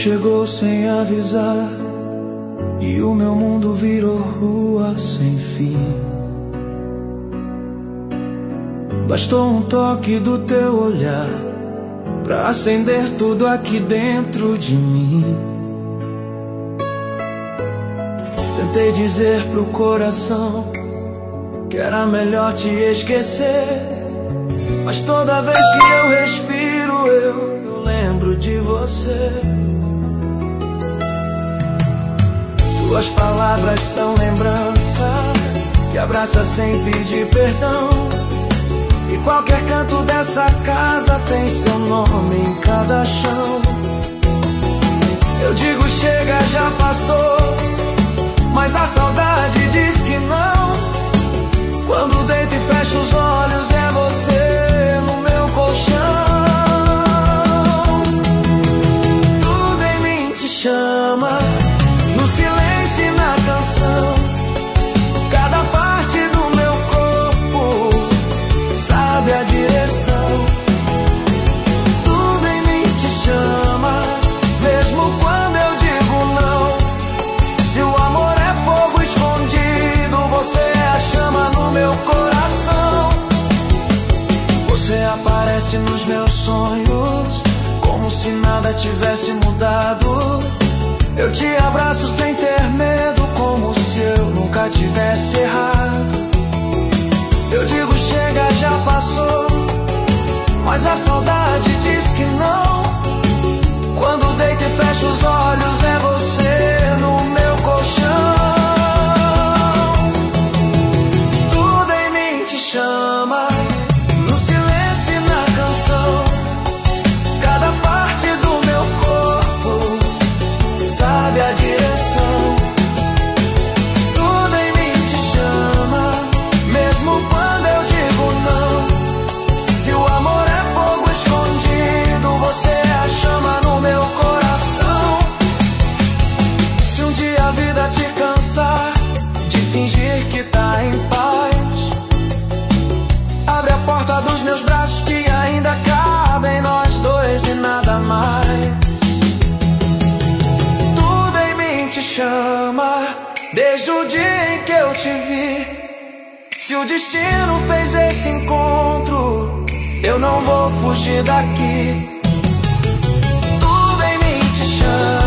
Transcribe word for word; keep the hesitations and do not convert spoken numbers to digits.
chegou sem avisar e o meu mundo virou rua sem fim. Bastou um toque do teu olhar pra acender tudo aqui dentro de mim. Tentei dizer pro coração que era melhor te esquecer, mas toda vez que eu respiro eu, eu lembro de você. Tuas palavras são lembrança que abraça sem pedir perdão, e qualquer canto dessa casa tem seu nome em cada chão. Eu digo chega, já passou, mas a saudade diz que não. Quando deito e fecho os olhos é você no meu colchão. Tudo em mim te chama, no silêncio e na canção. Cada parte do meu corpo sabe a direção. Tudo em mim te chama, mesmo quando eu digo não. Se o amor é fogo escondido, você é a chama no meu coração. Você aparece nos meus sonhos como se nada tivesse mudado. Eu te abraço sem ter medo, como se eu nunca tivesse errado. Eu digo chega, já passou, mas a saudade diz que não. Quando deito e fecho os olhos é você no meu colchão. Tudo em mim te chama, no silêncio e na canção. Cada parte do meu corpo sabe a direção. Tudo em mim te chama, mesmo quando eu digo não. Se o amor é fogo escondido, você é a chama no meu coração. Se um dia a vida te cansar de fingir que tá em paz, abre a porta dos meus braços que ainda cabem nós dois e nada mais. Tudo em mim te chama, desde o dia em que eu te vi. Se o destino fez esse encontro, eu não vou fugir daqui. Tudo em mim te chama.